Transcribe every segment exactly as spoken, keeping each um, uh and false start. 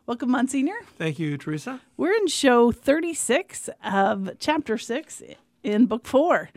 Welcome, Monsignor. Thank you, Teresa. We're in show thirty-six of chapter six in book four.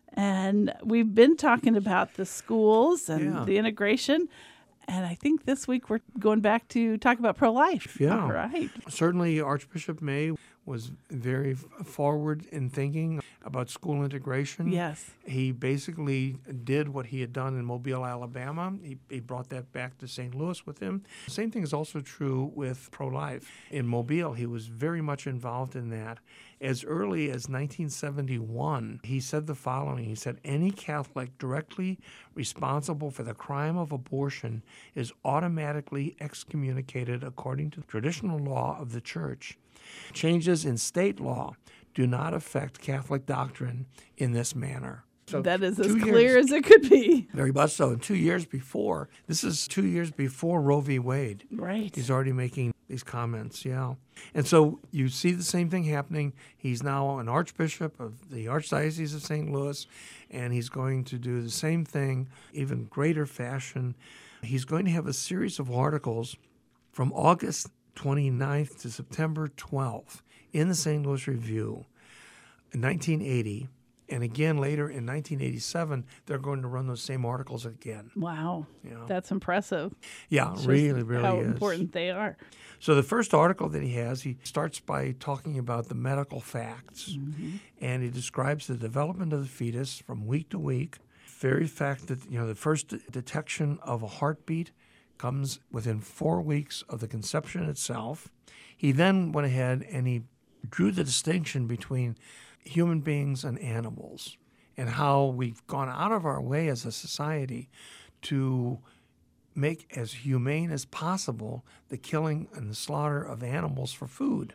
And we've been talking about the schools and Yeah. the integration. And I think this week we're going back to talk about pro-life. Yeah. All right. Certainly, Archbishop May was very f- forward in thinking about school integration. Yes. He basically did what he had done in Mobile, Alabama. He, he brought that back to Saint Louis with him. Same thing is also true with pro-life. In Mobile, he was very much involved in that. As early as nineteen seventy-one, he said the following. He said, any Catholic directly responsible for the crime of abortion is automatically excommunicated according to the traditional law of the Church. Changes in state law do not affect Catholic doctrine in this manner. So That is as two clear years- as it could be. Very much so. And two years before, this is two years before Roe v. Wade. Right. He's already making these comments, yeah. And so you see the same thing happening. He's now an archbishop of the Archdiocese of Saint Louis, and he's going to do the same thing, even greater fashion. He's going to have a series of articles from August twenty-ninth to September twelfth in the Saint Louis Review in nineteen eighty. And again later in nineteen eighty-seven, they're going to run those same articles again. Wow. Yeah. That's impressive. Yeah, Shows really, really how is. important they are. So the first article that he has, he starts by talking about the medical facts, and he describes the development of the fetus from week to week. Very fact that, you know, the first detection of a heartbeat comes within four weeks of the conception itself. He then went ahead and he drew the distinction between human beings and animals and how we've gone out of our way as a society to make as humane as possible the killing and the slaughter of animals for food,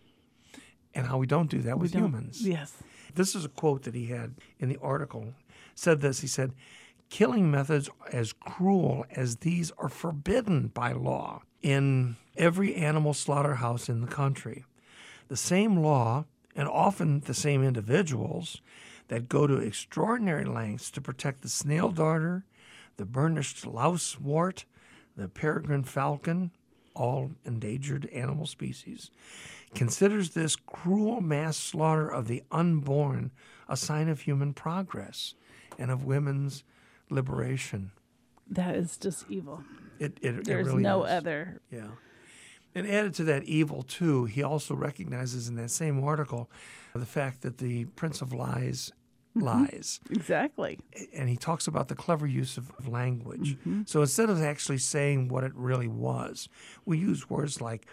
and how we don't do that with don't- humans. Yes. This is a quote that he had in the article. Said this, he said, killing methods as cruel as these are forbidden by law in every animal slaughterhouse in the country. The same law, and often the same individuals, that go to extraordinary lengths to protect the snail darter, the burnished lousewort, the peregrine falcon, all endangered animal species, considers this cruel mass slaughter of the unborn a sign of human progress and of women's liberation. That is just evil. It, it, it There's really no is. other. Yeah. And added to that evil, too, he also recognizes in that same article the fact that the Prince of Lies lies. Exactly. And he talks about the clever use of of language. Mm-hmm. So instead of actually saying what it really was, we use words like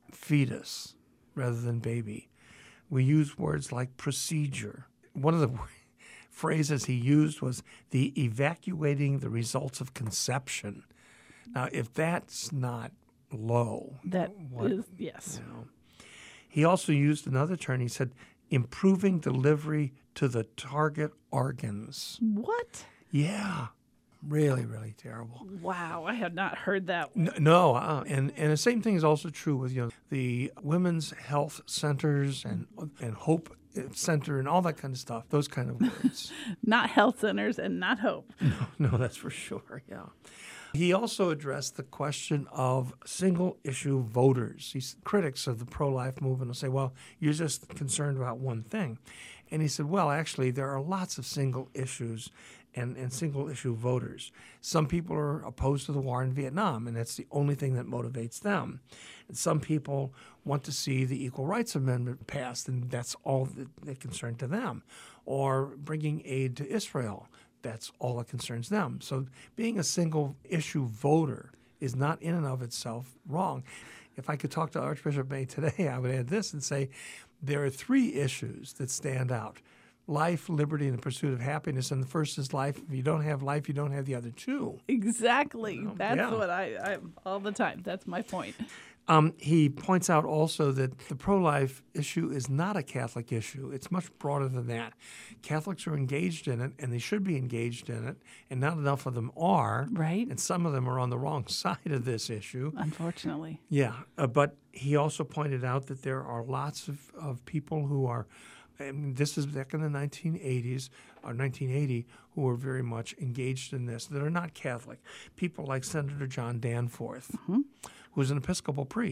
fetus rather than baby. We use words like procedure. One of the phrases he used was the evacuating the results of conception. Now, if that's not low, That what, is, yes. you know. He also used another term. He said, improving delivery to the target organs. What? Yeah, really, really terrible. Wow, I have not heard that. N- No, uh, and and the same thing is also true with, you know, the women's health centers and and Hope Center and all that kind of stuff. Those kind of words. Not health centers and not hope. No, that's for sure. Yeah. He also addressed the question of single-issue voters. He's critics of the pro-life movement will say, well, you're just concerned about one thing. And he said, well, actually, there are lots of single issues and, and single-issue voters. Some people are opposed to the war in Vietnam, and that's the only thing that motivates them. And some people want to see the Equal Rights Amendment passed, and that's all that, that concern to them. Or bringing aid to Israel. That's all that concerns them. So being a single-issue voter is not in and of itself wrong. If I could talk to Archbishop May today, I would add this and say there are three issues that stand out. Life, liberty, and the pursuit of happiness. And the first is life. If you don't have life, you don't have the other two. Exactly. That's yeah. what I, I, all the time. That's my point. Um, he points out also that the pro-life issue is not a Catholic issue. It's much broader than that. Catholics are engaged in it, and they should be engaged in it, and not enough of them are. Right. And some of them are on the wrong side of this issue. Unfortunately. Yeah, uh, but he also pointed out that there are lots of, of people who are, and this is back in the nineteen eighties, or nineteen eighty, who are very much engaged in this, that are not Catholic. People like Senator John Danforth, who's an Episcopal priest,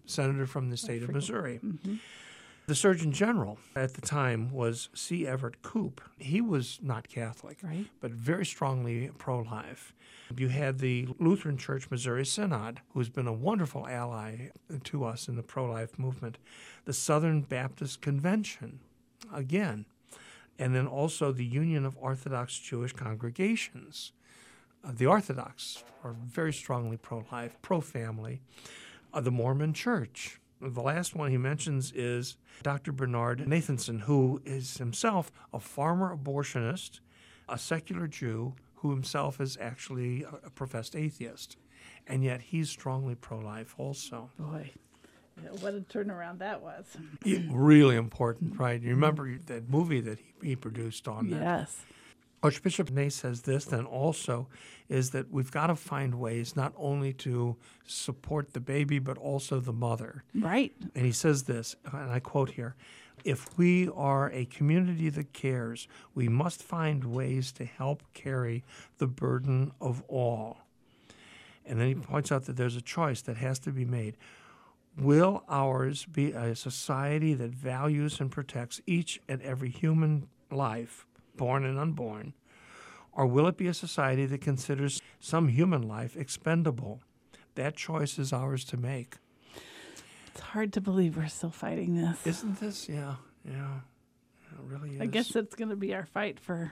senator from the state of Missouri. Mm-hmm. The Surgeon General at the time was C. Everett Koop. He was not Catholic, Right. but very strongly pro-life. You had the Lutheran Church Missouri Synod, who's been a wonderful ally to us in the pro-life movement. The Southern Baptist Convention, again. And then also the Union of Orthodox Jewish Congregations. Uh, the Orthodox are very strongly pro-life, pro-family. Uh, the Mormon Church. The last one he mentions is Doctor Bernard Nathanson, who is himself a former abortionist, a secular Jew, who himself is actually a professed atheist. And yet he's strongly pro-life also. Boy, what a turnaround that was. Yeah, really important, right? You remember that movie that he, he produced on that? Yes. Archbishop Ney says this then also is that we've got to find ways not only to support the baby but also the mother. Right. And he says this, and I quote here, "If we are a community that cares, we must find ways to help carry the burden of all." And then he points out that there's a choice that has to be made. Will ours be a society that values and protects each and every human life, born and unborn, or will it be a society that considers some human life expendable? That choice is ours to make. It's hard to believe we're still fighting this. Isn't this? Yeah, yeah, it really is. I guess it's going to be our fight for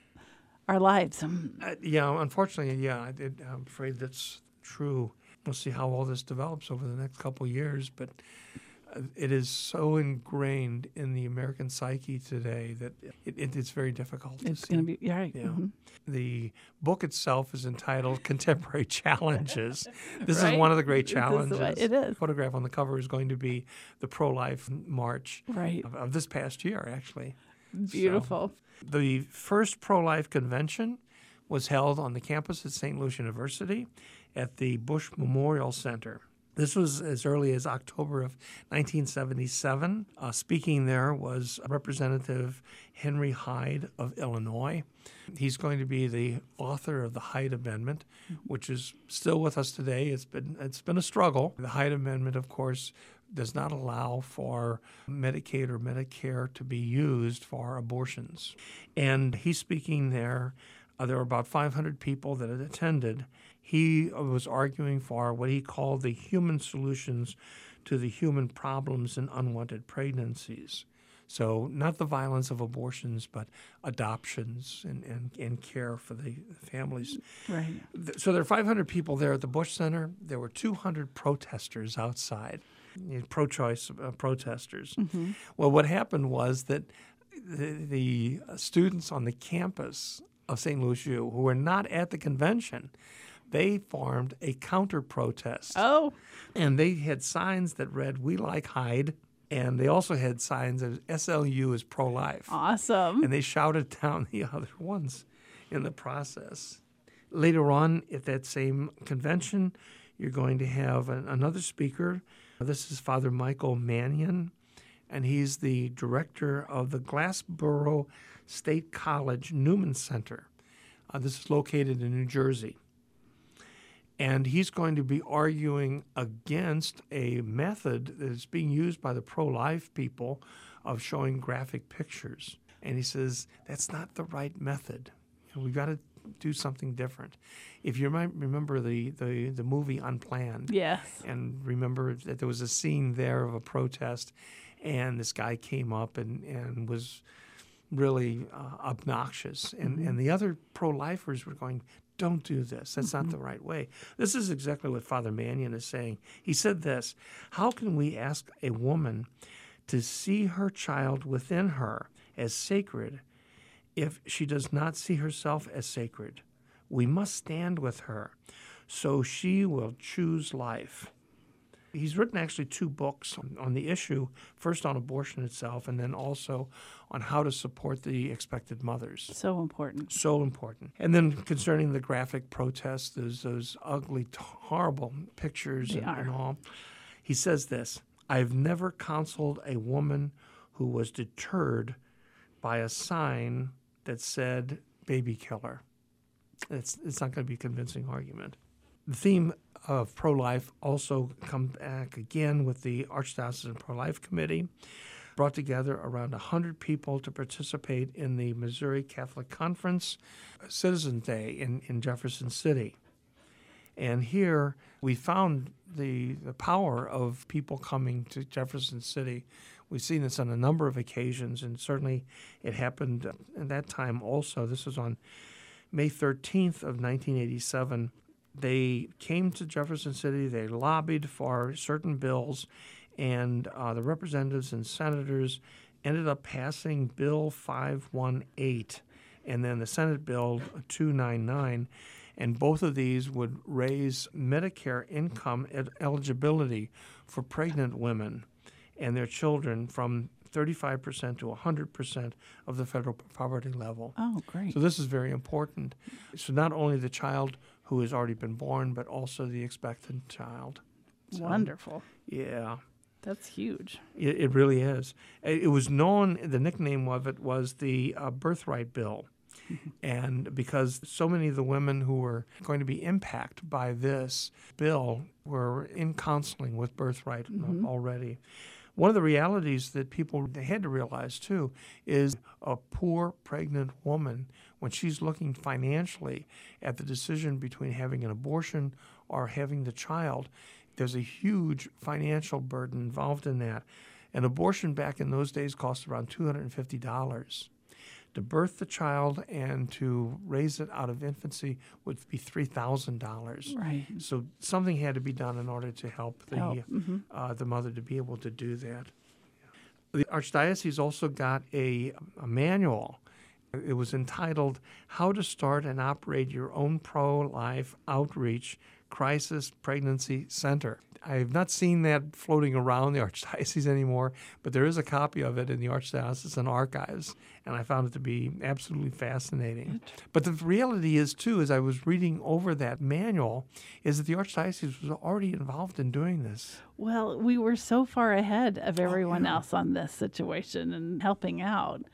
our lives. Um, Uh, yeah, unfortunately, yeah, I did, I'm afraid that's true. We'll see how all this develops over the next couple of years, but uh, it is so ingrained in the American psyche today that it, it, it's very difficult to It's see. going to be, yeah, right. Yeah. Mhm. The book itself is entitled Contemporary Challenges. This Right? is one of the great This is challenges. what it is. The photograph on the cover is going to be the pro-life march Right. of, of this past year, actually. Beautiful. So, the first pro-life convention was held on the campus at Saint Louis University at the Bush Memorial Center. This was as early as October of nineteen seventy-seven. Uh, speaking there was Representative Henry Hyde of Illinois. He's going to be the author of the Hyde Amendment, which is still with us today. It's been it's been a struggle. The Hyde Amendment, of course, does not allow for Medicaid or Medicare to be used for abortions. And he's speaking there. Uh, there were about five hundred people that had attended. He was arguing for what he called the human solutions to the human problems in unwanted pregnancies. So not the violence of abortions, but adoptions and, and, and care for the families. Right. So there are five hundred people there at the Bush Center. There were two hundred protesters outside, you know, pro-choice uh, protesters. Mm-hmm. Well, what happened was that the, the students on the campus of Saint Louis U who were not at the convention, they formed a counter-protest. Oh. And they had signs that read, "We like Hyde." And they also had signs that S L U is pro-life. Awesome. And they shouted down the other ones in the process. Later on at that same convention, you're going to have an, another speaker. This is Father Michael Mannion, and he's the director of the Glassboro State College Newman Center. Uh, this is located in New Jersey. And he's going to be arguing against a method that is being used by the pro-life people of showing graphic pictures. And he says, that's not the right method. You know, we've got to do something different. If you might remember the, the, the movie Unplanned. Yes. And remember that there was a scene there of a protest, and this guy came up and, and was really uh, obnoxious. And, mm-hmm. and the other pro-lifers were going, don't do this. That's mm-hmm. not the right way. This is exactly what Father Mannion is saying. He said this, how can we ask a woman to see her child within her as sacred if she does not see herself as sacred? We must stand with her so she will choose life. He's written actually two books on, on the issue, first on abortion itself and then also on how to support the expected mothers. So important. So important. And then concerning the graphic protests, those, those ugly, horrible pictures and, and all, he says this, I've never counseled a woman who was deterred by a sign that said baby killer. It's, it's not going to be a convincing argument. The theme of pro-life also come back again with the Archdiocesan Pro-Life Committee, brought together around one hundred people to participate in the Missouri Catholic Conference Citizens Day in, in Jefferson City. And here we found the, the power of people coming to Jefferson City. We've seen this on a number of occasions, and certainly it happened at that time also. This was on May thirteenth of nineteen eighty-seven. They came to Jefferson City, they lobbied for certain bills, and uh, the representatives and senators ended up passing Bill five eighteen and then the Senate Bill two ninety-nine, and both of these would raise Medicare income ed- eligibility for pregnant women and their children from thirty-five percent to one hundred percent of the federal poverty level. Oh, great. So this is very important. So not only the child who has already been born, but also the expectant child. So, Wonderful. Yeah. That's huge. It, it really is. It, it was known, the nickname of it was the uh, Birthright Bill. And because so many of the women who were going to be impacted by this bill were in counseling with Birthright mm-hmm. already. One of the realities that people had to realize, too, is a poor pregnant woman, when she's looking financially at the decision between having an abortion or having the child, there's a huge financial burden involved in that. An abortion back in those days cost around two hundred fifty dollars. To birth the child and to raise it out of infancy would be three thousand dollars. Right. So something had to be done in order to help the help. Mm-hmm. uh, the mother to be able to do that. The Archdiocese also got a, a manual. It was entitled How to Start and Operate Your Own Pro-Life Outreach Crisis Pregnancy Center. I have not seen that floating around the Archdiocese anymore, but there is a copy of it in the Archdiocesan archives, and I found it to be absolutely fascinating. But the reality is, too, as I was reading over that manual, is that the Archdiocese was already involved in doing this. Well, we were so far ahead of everyone oh, yeah. else on this situation and helping out.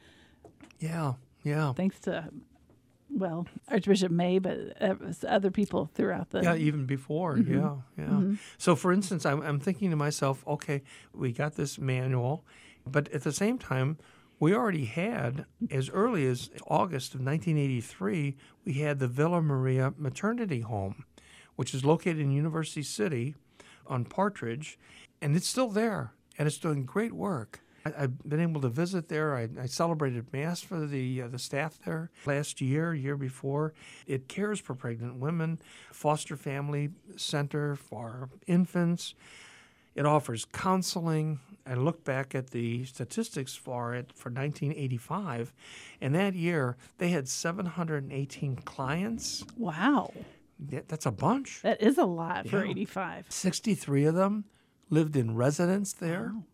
Yeah, yeah. Thanks to, well, Archbishop May, but other people throughout the... Yeah, even before, mm-hmm. yeah, yeah. Mm-hmm. So, for instance, I'm, I'm thinking to myself, okay, we got this manual, but at the same time, we already had, as early as August of nineteen eighty-three, we had the Villa Maria Maternity Home, which is located in University City on Partridge, and it's still there, and it's doing great work. I've been able to visit there. I, I celebrated Mass for the uh, the staff there last year, year before. It cares for pregnant women, foster family center for infants. It offers counseling. I look back at the statistics for it for nineteen eighty-five, and that year they had seven hundred eighteen clients. Wow. Yeah, that's a bunch. That is a lot yeah. for eighty-five. sixty-three of them lived in residence there. Wow.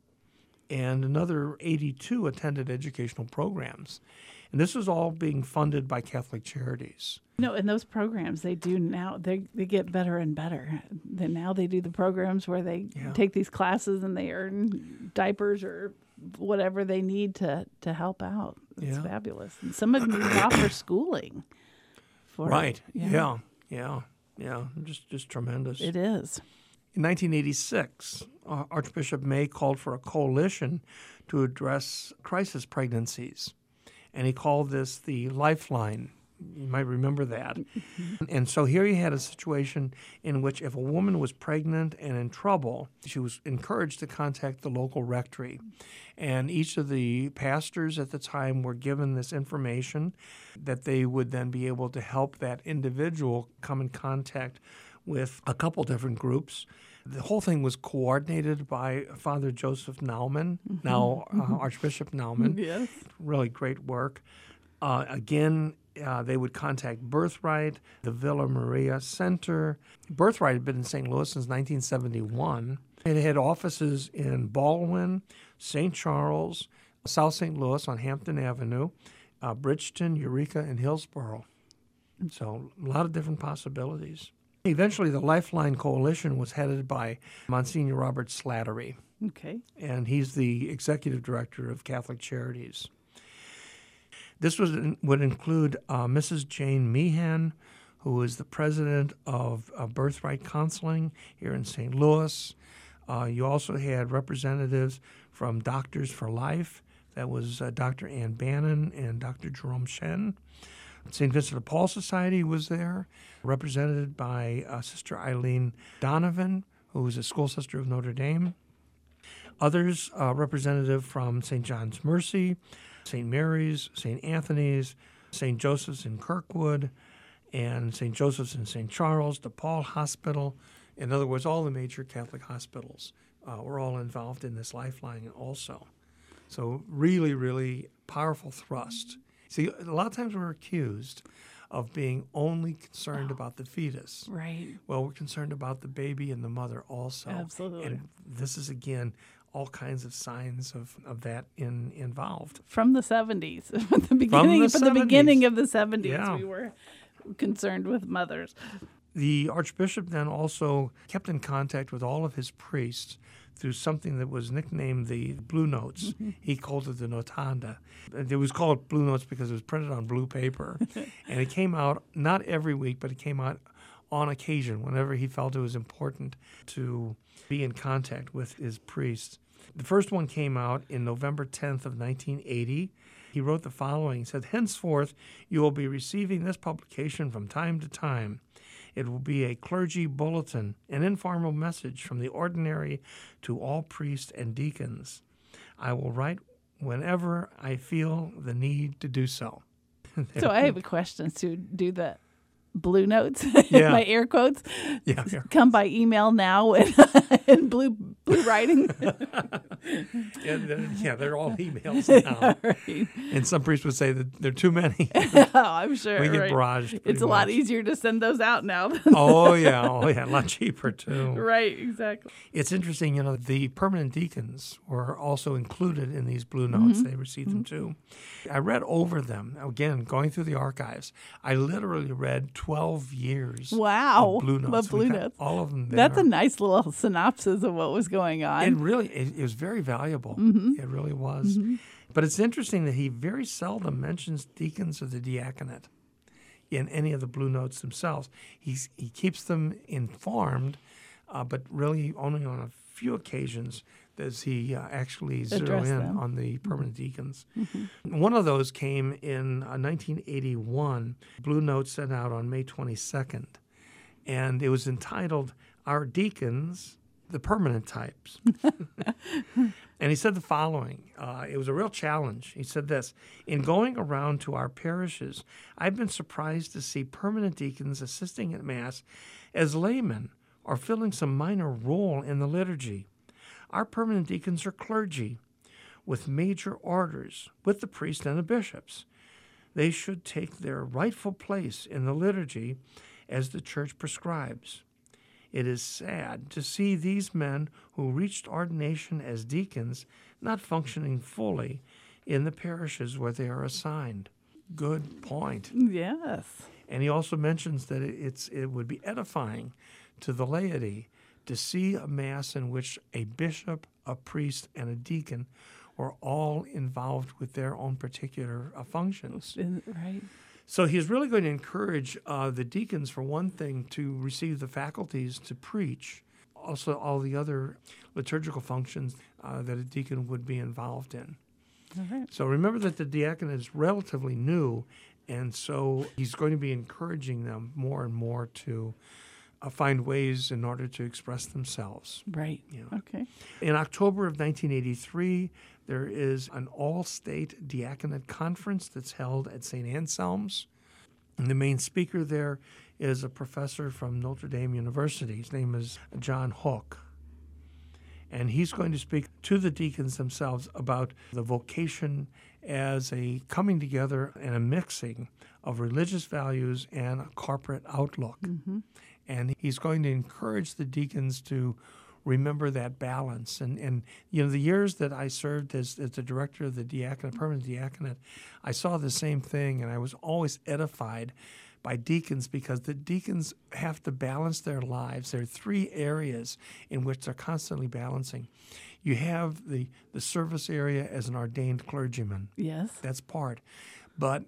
And another eighty-two attended educational programs. And this was all being funded by Catholic Charities. You know, and those programs, they do now, they they get better and better. Then now they do the programs where they yeah. take these classes and they earn diapers or whatever they need to, to help out. It's yeah. fabulous. And some of them even offer schooling. For, right. Yeah. yeah. Yeah. Yeah. Just, just tremendous. It is. In nineteen eighty-six, uh, Archbishop May called for a coalition to address crisis pregnancies, and he called this the Lifeline. You might remember that. Mm-hmm. And so here you had a situation in which if a woman was pregnant and in trouble, she was encouraged to contact the local rectory. And each of the pastors at the time were given this information that they would then be able to help that individual come in contact with a couple different groups. The whole thing was coordinated by Father Joseph Naumann, mm-hmm. now uh, mm-hmm. Archbishop Naumann. Yes. Really great work. Uh, again, uh, they would contact Birthright, the Villa Maria Center. Birthright had been in Saint Louis since nineteen seventy-one. It had offices in Baldwin, Saint Charles, South Saint Louis on Hampton Avenue, uh, Bridgeton, Eureka, and Hillsborough. So a lot of different possibilities. Eventually, the Lifeline Coalition was headed by Monsignor Robert Slattery. Okay. And he's the executive director of Catholic Charities. This was would include uh, Missus Jane Meehan, who is the president of uh, Birthright Counseling here in Saint Louis. Uh, you also had representatives from Doctors for Life. That was uh, Doctor Ann Bannon and Doctor Jerome Shen. Saint Vincent de Paul Society was there, represented by uh, Sister Eileen Donovan, who was a school sister of Notre Dame. Others, uh, representative from Saint John's Mercy, Saint Mary's, Saint Anthony's, Saint Joseph's in Kirkwood, and Saint Joseph's in Saint Charles, DePaul Hospital. In other words, all the major Catholic hospitals uh, were all involved in this lifeline also. So really, really powerful thrust. See, a lot of times we're accused of being only concerned oh, about the fetus. Right. Well, we're concerned about the baby and the mother also. Absolutely. And this is, again, all kinds of signs of, of that in, involved. From the seventies. From the beginning, from the, from the beginning of the seventies, yeah. we were concerned with mothers. The Archbishop then also kept in contact with all of his priests through something that was nicknamed the Blue Notes. Mm-hmm. He called it the Notanda. It was called Blue Notes because it was printed on blue paper. And it came out not every week, but it came out on occasion whenever he felt it was important to be in contact with his priests. The first one came out in November tenth of nineteen eighty. He wrote the following. He said, "Henceforth, you will be receiving this publication from time to time. It will be a clergy bulletin, an informal message from the ordinary to all priests and deacons. I will write whenever I feel the need to do so." So I have a question to do the Blue Notes, yeah. my air quotes. Yeah, yeah. Come by email now in, in blue blue writing. yeah, they're, yeah, they're all emails now. Right. And some priests would say that there are too many. Oh, I'm sure. We get right. barraged. It's a much. lot easier to send those out now. oh, yeah. Oh, yeah. A lot cheaper, too. Right, exactly. It's interesting, you know, the permanent deacons were also included in these Blue Notes. Mm-hmm. They received mm-hmm. them, too. I read over them. Again, going through the archives, I literally read twelve years wow. of Blue Notes. Of Blue Notes. All of them there. That's a nice little synopsis of what was going on. It really, it, it was very valuable. Mm-hmm. It really was. Mm-hmm. But it's interesting that he very seldom mentions deacons or the diaconate in any of the Blue Notes themselves. He's, he keeps them informed, uh, but really only on a few occasions does he uh, actually zero Address in them. on the permanent Mm-hmm. deacons. Mm-hmm. One of those came in uh, nineteen eighty-one, Blue Note sent out on May twenty-second, and it was entitled, "Our Deacons, the Permanent Types." And he said the following. Uh, it was a real challenge. He said this: "In going around to our parishes, I've been surprised to see permanent deacons assisting at Mass as laymen or filling some minor role in the liturgy. Our permanent deacons are clergy with major orders, with the priest and the bishops. They should take their rightful place in the liturgy as the Church prescribes. It is sad to see these men who reached ordination as deacons not functioning fully in the parishes where they are assigned." Good point. Yes. And he also mentions that it's it would be edifying to the laity to see a Mass in which a bishop, a priest, and a deacon were all involved with their own particular uh, functions. Right. So he's really going to encourage uh, the deacons, for one thing, to receive the faculties to preach, also all the other liturgical functions uh, that a deacon would be involved in. All right. So remember that the diaconate is relatively new, and so he's going to be encouraging them more and more to uh, find ways in order to express themselves. Right. You know. Okay. In October of nineteen eighty-three, there is an all-state diaconate conference that's held at Saint Anselm's. And the main speaker there is a professor from Notre Dame University. His name is John Hook. And he's going to speak to the deacons themselves about the vocation as a coming together and a mixing of religious values and a corporate outlook. Mm-hmm. And he's going to encourage the deacons to remember that balance. And, and you know, the years that I served as, as the director of the diaconate, permanent diaconate, I saw the same thing, and I was always edified by deacons because the deacons have to balance their lives. There are three areas in which they're constantly balancing. You have the, the service area as an ordained clergyman. Yes. That's part. But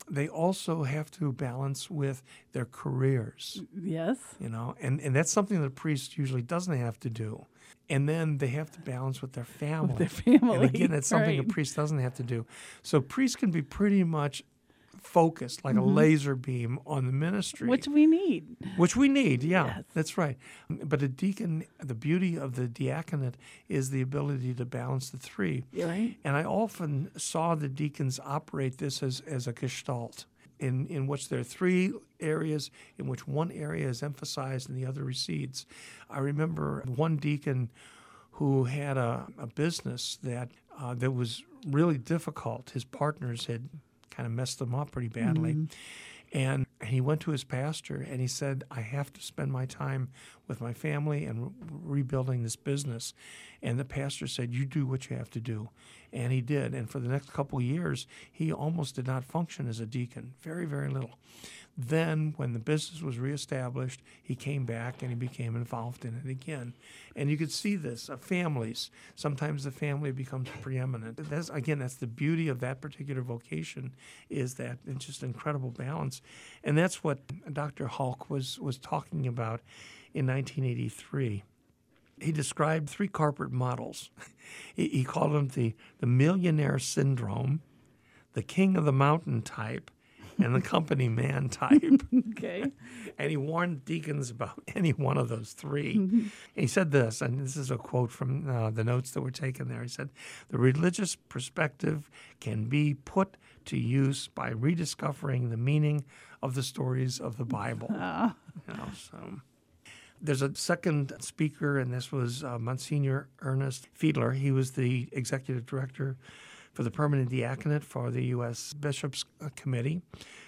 they also have to balance with their careers, Yes. you know, and, and that's something that a priest usually doesn't have to do. And then they have to balance with their family. With their family, And again, it's something right. a priest doesn't have to do. So priests can be pretty much focused like mm-hmm. a laser beam on the ministry. Which we need. Which we need, yeah, yes. That's right. But a deacon, the beauty of the diaconate is the ability to balance the three. You're right. And I often saw the deacons operate this as, as a gestalt, in, in which there are three areas in which one area is emphasized and the other recedes. I remember one deacon who had a, a business that uh, that was really difficult. His partners had kind of messed them up pretty badly. Mm-hmm. And he went to his pastor and he said, I have to spend my time with my family and re- rebuilding this business. And the pastor said, you do what you have to do. And he did. And for the next couple of years, he almost did not function as a deacon, very, very little. Then when the business was reestablished, he came back and he became involved in it again. And you could see this of families. Sometimes the family becomes preeminent. That's, again, that's the beauty of that particular vocation, is that it's just incredible balance. And that's what Doctor Hulk was, was talking about in nineteen eighty-three. He described three corporate models. he, he called them the, the millionaire syndrome, the king of the mountain type, and the company man type. Okay. And he warned deacons about any one of those three. Mm-hmm. He said this, and this is a quote from uh, the notes that were taken there. He said, the religious perspective can be put to use by rediscovering the meaning of the stories of the Bible. Oh. You know, so... There's a second speaker, and this was uh, Monsignor Ernest Fiedler. He was the executive director for the Permanent Diaconate for the U S Bishops Committee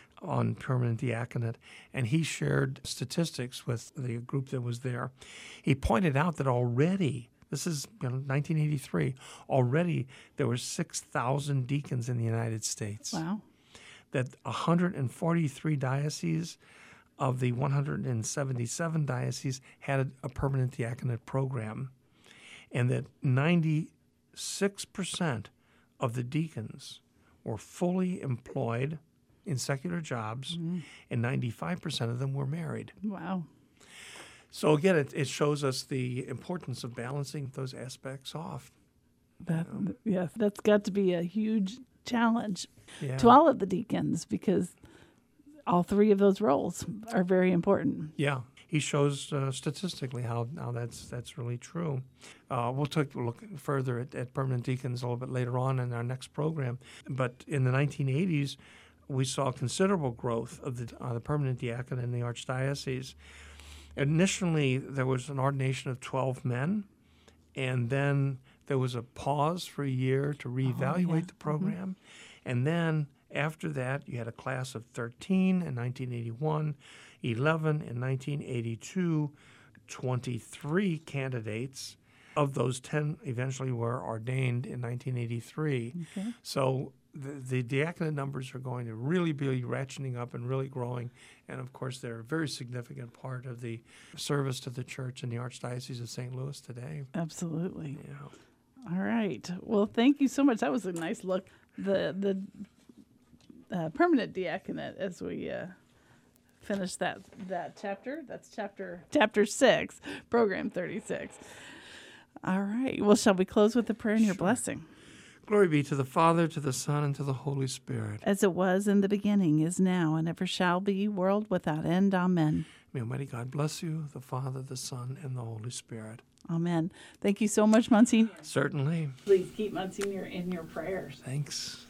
on Permanent Diaconate, and he shared statistics with the group that was there. He pointed out that already, this is you know, nineteen eighty-three, already there were six thousand deacons in the United States. Wow. That one hundred forty-three dioceses of the one hundred seventy-seven dioceses had a permanent diaconate program, and that ninety-six percent of the deacons were fully employed in secular jobs, mm-hmm. and ninety-five percent of them were married. Wow. So again, it, it shows us the importance of balancing those aspects off. That, you know? Yes, that's got to be a huge challenge yeah. to all of the deacons, because all three of those roles are very important. Yeah, he shows uh, statistically how, how that's that's really true. Uh, we'll take a look further at, at permanent deacons a little bit later on in our next program. But in the nineteen eighties, we saw considerable growth of the, uh, the permanent diaconate in the archdiocese. Initially, there was an ordination of twelve men, and then there was a pause for a year to reevaluate oh, yeah. the program, mm-hmm. and then after that, you had a class of thirteen in nineteen eighty-one, eleven in nineteen eighty-two, twenty-three candidates. Of those, ten eventually were ordained in nineteen eighty-three. Okay. So the, the diaconate numbers are going to really be ratcheting up and really growing. And, of course, they're a very significant part of the service to the church in the Archdiocese of Saint Louis today. Absolutely. Yeah. All right. Well, thank you so much. That was a nice look. The the Uh, permanent diaconate as we uh, finish that that chapter. That's chapter chapter six, program thirty-six. All right. Well, shall we close with the prayer and your Sure. blessing? Glory be to the Father, to the Son, and to the Holy Spirit. As it was in the beginning, is now, and ever shall be, world without end. Amen. May Almighty God bless you, the Father, the Son, and the Holy Spirit. Amen. Thank you so much, Monsignor. Certainly. Please keep Monsignor in your prayers. Thanks.